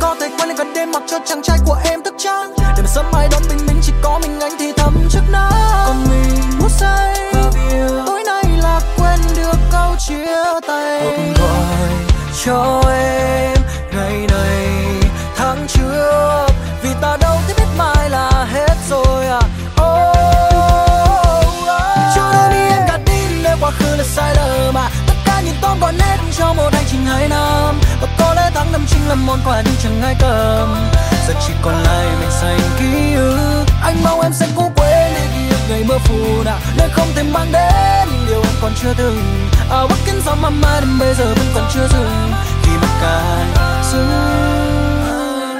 có thể quay lên gần đêm mặc cho chàng trai của em thức trắng, để mà sớm mai đón bình minh chỉ có mình anh thì thầm trước nắng. Còn mình muốn say tối nay là quên được câu chia tay. Cuộc gọi cho em ngày này tháng trước, vì ta đâu thể biết mai là hết rồi à. Cho đôi đi em gạt đi nếu quá khứ là sai lầm mà tất cả những tóm gọn nét cho một hành trình 2 năm. Và có lẽ tháng năm chính là món quà nhưng chẳng ai cầm, giờ chỉ còn lại mình xanh ký ức. Anh mong em sẽ cố quên đi ký ức ngày mưa phùn nơi không thể mang đến những điều em còn chưa từng. Bất kiến gió mà mai đến bây giờ vẫn còn chưa dừng, khi mặt cài dừng.